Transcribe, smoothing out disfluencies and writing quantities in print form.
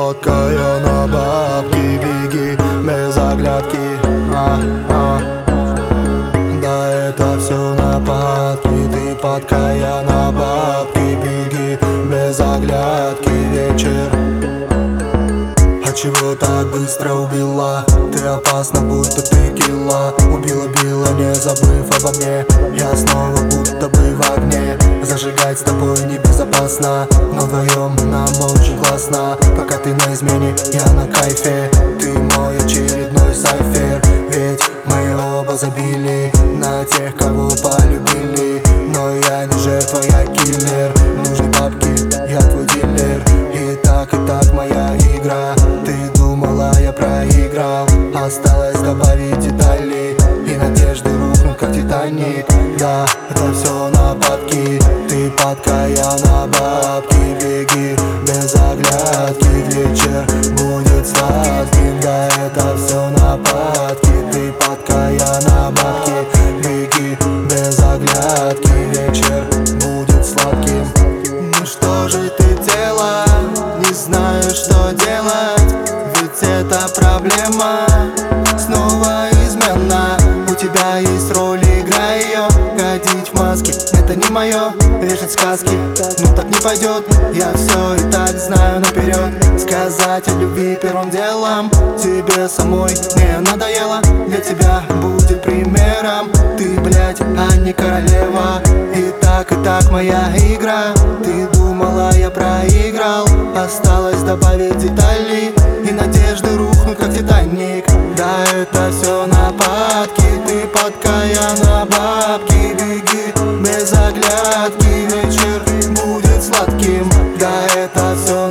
подкая на бабки, беги без оглядки. Да, это все нападки. Ты подкая на бабки, беги без оглядки. Вечер. А чего так быстро убила? Ты опасна, будто текила. Убила, не забыв обо мне. Я снова будто бы в огне. Зажигать с тобой небезопасно, но вдвоем нам очень классно. Пока ты на измене, я на кайфе. Ты мой очередной сайфер. Ведь мы оба забили на тех, кого полюбили. Но я не жертва, я киллер. Нужны бабки, я твой дилер. И так моя игра. Ты думала, я проиграл. Осталось добавить детали, и надежды рухнут, как Титаник. Да, это все нападки. Ты подкая на бабки, беги без оглядки. Вечер будет сладким. Да, это все нападки. Ты подкая на бабки, беги без оглядки. Вечер будет сладким. Ну что же ты делала? Не знаю, что делать, ведь это проблема. Снова измена. У тебя есть роль, играй ее. Ходить в маске — это не мое. Вешать сказки, ну так не пойдет. Я все и так знаю наперед. Сказать о любви первым делом тебе самой не надоело. Для тебя будет примером. Ты, блядь, а не королева. И так моя игра. Ты думала, я проиграл. Осталось добавить детали, и надежды рухнут, как Титаник. Да, это все нападки. Ты подкая на бабки, беги без оглядки. Вечер будет сладким. Да, это все